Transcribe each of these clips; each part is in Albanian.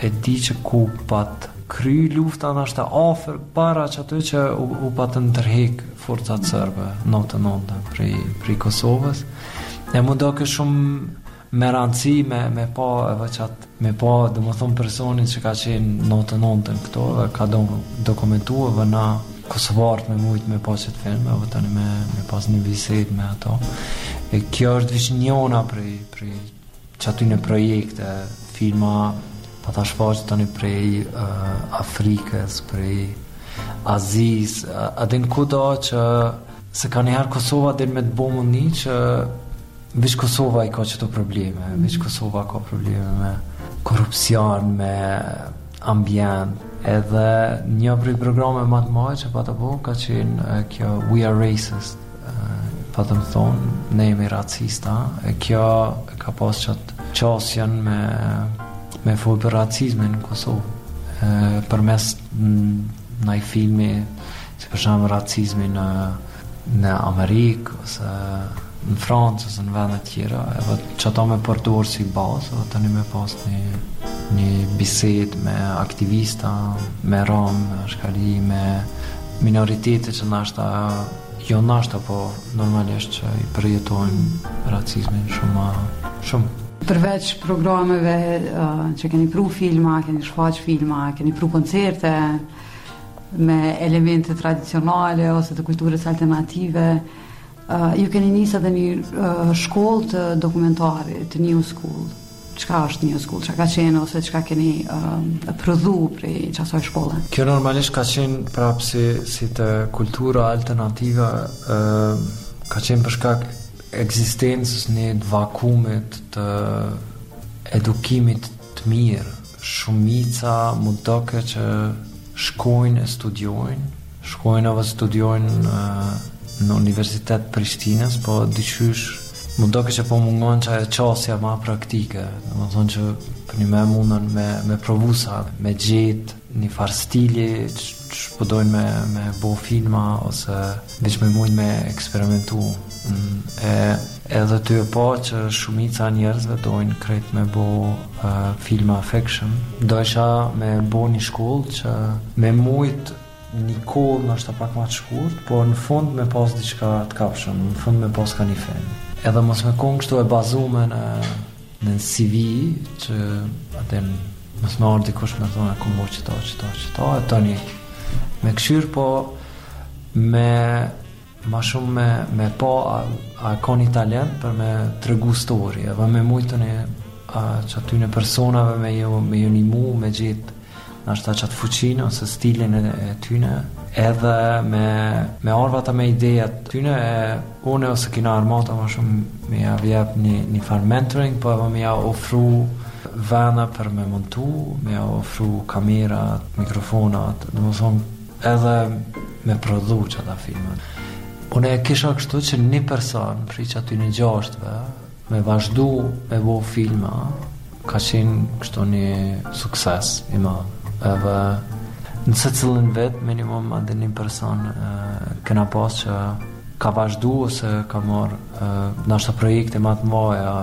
e di që ku pat kry lufta është afër para që aty që u patën tërhek forcat serbe 99 prej Kosovës. E mu do kë shumë me rëndësi me pa edhe qatë, me pa dhe më thonë personin që ka qenë 99 këto, ka dokumentu edhe na Kosovarët me mujtë me pa qëtë film, edhe tani me pas një bisedë me ato. E kjo është vishë njona prej që aty në projekte, filma, pa ta shfaqë tani prej Afrikës, prej Azis, adin kudo që se ka njëherë Kosova dhe me të bo mundi që veç Kosova i ka qëto probleme, veç Kosova ka probleme me korupcion, me ambient, edhe një prej programe më të mëdha që pa të bo ka qenë kjo We Are Racist, pa të më thonë, ne jemi racista, e kjo ka pas qëtë qasjen me folë për racizmin në Kosovë, për mes në i filmi, si për shumë racizmi në Amerikë, ose në Francë, ose në vendet tjera, edhe që ata me përdorë si bazë, edhe tani me pas një bised me aktivista, me rom, me shkali, me minoritete që nashta, jo nashta, po normalisht që i përjetojnë racizmin shumë. Përveç programeve që keni pru filma, keni shfaq filma, keni pru koncerte me elemente tradicionale ose të kulturës alternative, ju keni nisë edhe një shkollë të dokumentarit, të New School. Çka është New School? Çka ka qenë ose çka keni prodhu prej qasoj shkolle? Kjo normalisht ka qenë prapë si të kultura alternativa, ka qenë për shkak ekzistencës një vakumit të edukimit të mirë. Shumica mu doke që shkojnë e studiojnë edhe studiojnë në Universitet Prishtinës, po dyqysh mu doke që po mungon që e qasja ma praktike, dhe më thonë që për një me mundën me provusa, me gjetë një farë stili që pëdojnë me bo filma ose veç me mujnë me eksperimentu. Edhe të e po që shumica njerëzve dojnë krejt me bo filma fiction, dojsha me bo një shkollë që me mujtë një kohë në është pak ma të shkurt, po në fund me pas diçka të kapshëm, në fund me pas ka një film. Edhe mos me kongë kështu e bazume në CV, që aten mos me orë dikush me thonë e kumbo qëta, e tani me këshyrë, po ma shumë me po a ka një talent për me të regu story, edhe me mujtën që aty në personave me ju një mu, me gjithë nashta qatë fuqinë ose stilin e tyne, edhe me arvata me idejat tyne, une ose kina armata ma shumë me ja vjep një farë mentoring, po edhe me ja ofru vena për me montu, me ja ofru kamerat, mikrofonat, dhe më thonë edhe me prodhu që ata filmat. Une e kisha kështu që një person pri që aty një gjashtve me vazhdu me bo filma ka qenë kështu një sukses i madhë. Edhe në se cilën vetë minimum adhe një person këna pas që ka vazhdu ose ka marrë nashta projekte ma të mdoja.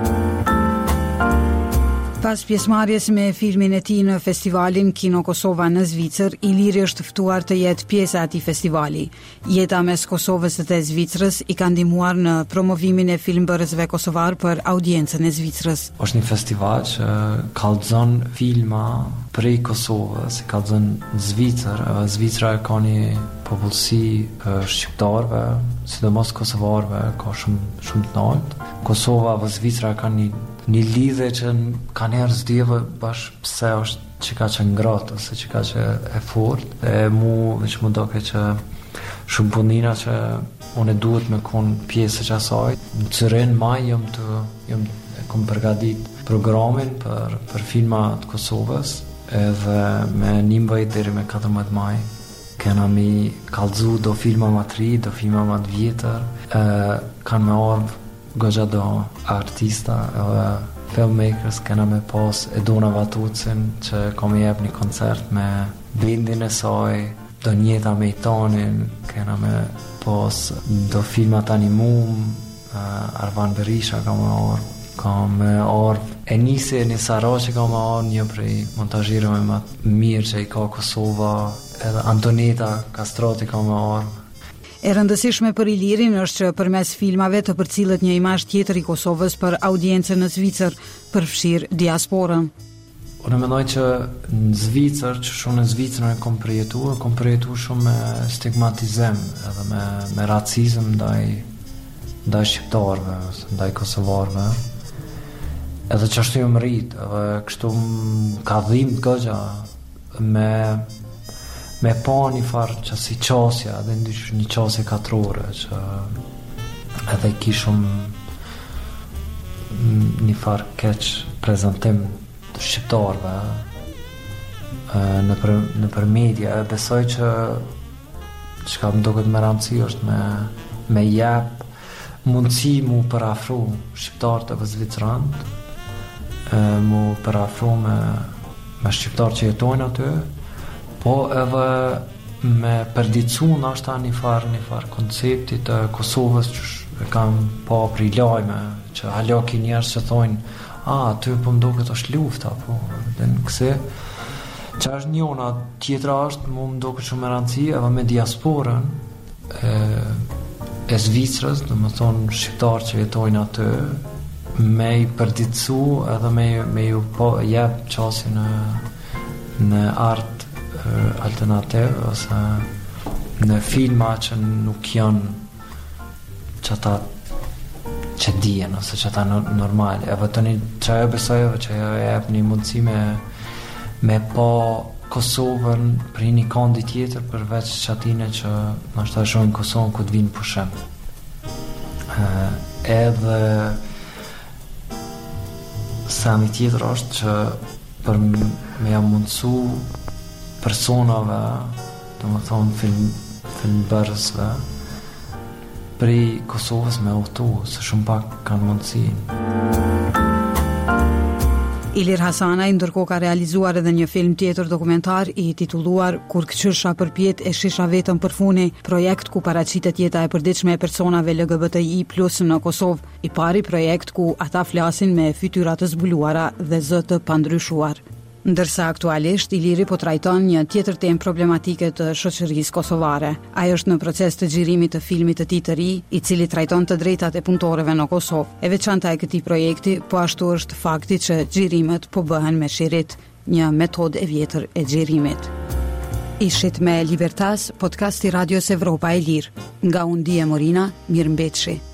Pas pjesëmarrjes me filmin e tij në festivalin Kino Kosova në Zvicër, Iliri është ftuar të jetë pjesë e atij festivali. Jeta mes Kosovës dhe Zvicrës i ka ndihmuar në promovimin e filmbërësve kosovar për audiencën e Zvicrës. Është një festival që kallëzon filma prej Kosovës, kallëzon Zvicër. Zvicra ka një popullsi shqiptarëve, sidomos kosovarëve, ka shumë të lartë. Kosova dhe Zvicra ka një lidhje që ka njerëz djeve bashkë pse është që ka që ngratë ose që ka që e fort, e mu veç mu doke që shumë punina që unë duhet me konë pjesë që asaj. Në Cyren maj kom përgadit programin për filma të Kosovës, edhe me 11 deri me 14 maj kena mi kallëzu do filma ma të ri, do filma ma të vjetër, kanë me ardhë goxha do artista edhe filmmakers, kena me pas Edona Vatucin që ka me jep një koncert me bindin e saj, do Njeta Mejtanin, kena me pas do filmat animum, Arvan Berisha ka me orë, ka me ardhë e nisi një Sara që ka me ardhë një prej montazhirëve më mirë që i ka Kosova, edhe Antoneta Kastrati ka me ardhë. E rëndësishme për Ilirin është që përmes filmave të përcillet një imazh tjetër i Kosovës për audiencën në Zvicër, përfshirë diasporën. Unë mendoj që në Zvicër, që shumë në Zvicër kom përjetu shumë me stigmatizim edhe me racizëm ndaj shqiptarëve, ndaj kosovarëve. Edhe që ashtu ju më rritë, edhe kështu ka dhimë të gëgja me pa një farë që si qasja, edhe një qasje katrore, që edhe kishëm një farë keq prezentim të shqiptarëve në për media. E besoj që ka më duket me rëndësi është me jep mundësi mu përafru shqiptarët edhe zvicrant, mu përafru me shqiptarë që jetojnë aty, po edhe me përdicu nashta një farë koncepti të Kosovës që e kam pa pri lajme, që halaki njerës që thojnë aty po më duket është lufta, po dhe në këse që është njona, tjetra është mu më duket shumë e rëndësi edhe me diasporën e Zvicrës, dhe më thonë shqiptarë që jetojnë aty, me i përdicu edhe me ju po jep qasi në art alternativ ose në filma që nuk janë që ata që dijen ose që ata normal. Edhe të një që e besoj që e jep një mundësi me pa Kosovën për një kandi tjetër përveç që atine që nështë të shojnë Kosovën ku të vinë pushim. Edhe sa një tjetër është që për me jam mundësu personave, të më thonë filmbërësve, prej Kosovës me uhtu, se shumë pak kanë mundësin. Ilir Hasanaj ndërkohë ka realizuar edhe një film tjetër dokumentar i titulluar Kur këqyrsha përpjet e shisha vetëm për funi, projekt ku paraqitet jeta e përditshme e personave LGBTI+ në Kosovë, i pari projekt ku ata flasin me fytyra të zbuluara dhe zë të pandryshuar. Ndërsa aktualisht Iliri po trajton një tjetër temë problematike të shoqërisë kosovare. Ai është në proces të xhirimit të filmit të tij të ri, i cili trajton të drejtat e punëtorëve në Kosovë. E veçanta e këtij projekti po ashtu është fakti që xhirimet po bëhen me shirit, një metodë e vjetër e xhirimit. Ishit me Libertas, podcasti Radios Evropa e Lirë. Nga unë Dije Morina, mirëmbetëshi.